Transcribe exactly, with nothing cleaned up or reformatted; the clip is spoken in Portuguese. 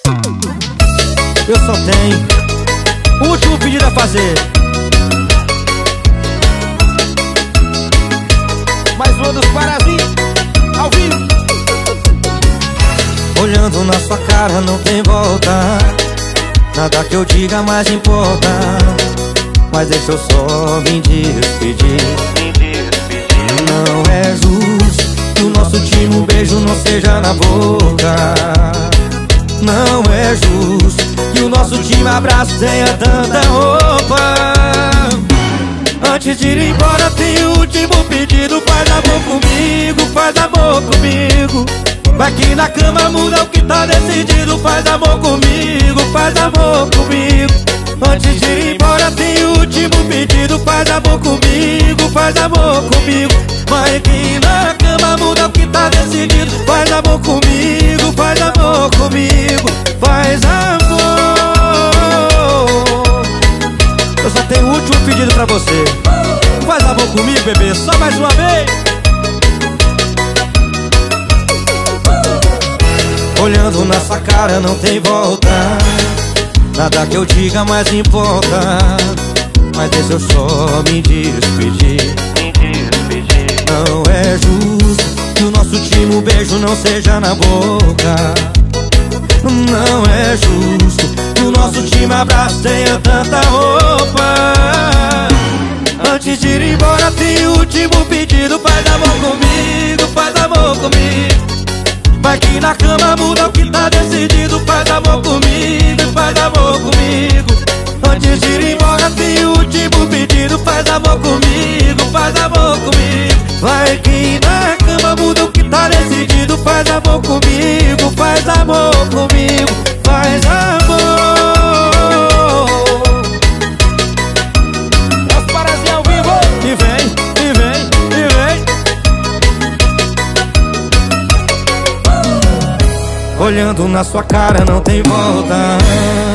Eu só tenho o último pedido a fazer. Mais uma dos Parazinhos, ao vivo. Olhando na sua cara não tem volta, nada que eu diga mais importa. Mas deixa eu só me despedir. Não é justo que o nosso último beijo não seja na boca. Não é justo que o nosso último abraço tenha tanta roupa. Antes de ir embora tem o último pedido. Faz amor comigo, faz amor comigo. Vai que na cama muda o que tá decidido. Faz amor comigo, faz amor comigo. Antes de ir embora tem o último pedido. Faz amor comigo, faz amor comigo. Vai que na cama muda o que tá decidido. Faz amor comigo, faz amor comigo. Faz amor. Eu só tenho o último pedido pra você. Faz amor comigo, bebê, só mais uma vez. Olhando na sua cara não tem volta, nada que eu diga mais importa. Mas deixa eu só me despedir. Não é justo que o nosso último beijo não seja na boca. Não é justo que o nosso último abraço tenha tanta roupa. Antes de ir embora tem o último pedido. Faz amor comigo, faz amor comigo. Vai que na cama muda o que tá decidido. Faz amor comigo, faz amor comigo. Antes de ir embora tem o último pedido. Faz amor comigo, faz amor comigo. Vai que na cama muda o que tá decidido. Faz amor comigo, faz amor comigo. Faz amor. As Parazinhos ao vivo. E vem, e vem, e vem. Olhando na sua cara não tem volta.